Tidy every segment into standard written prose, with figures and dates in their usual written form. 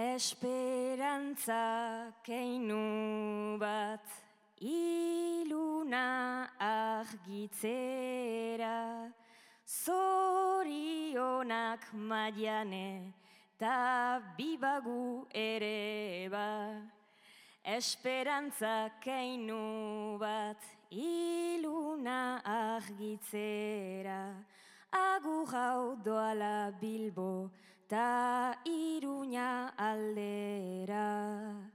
Esperantza keinu bat iluna argitzera, zorionak Maiane ta bibagu ere ba. Esperantza keinu bat iluna argitzera, agur hau doala Bilbo ta Iruña aldera.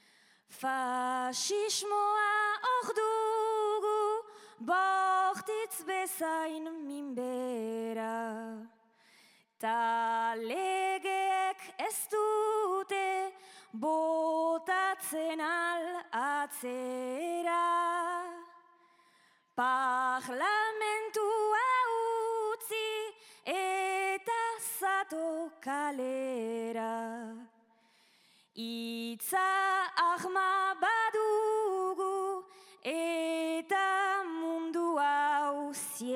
Fasismoa hor dugu, bortitz bezain minbera. Ta legeek ez dute botatzen al atzera. Parlamentua utzi eta zato kalera. Itza ahma badugu eta mundu hau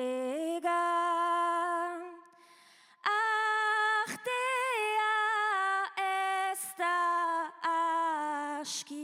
ziega. Artea ez da aski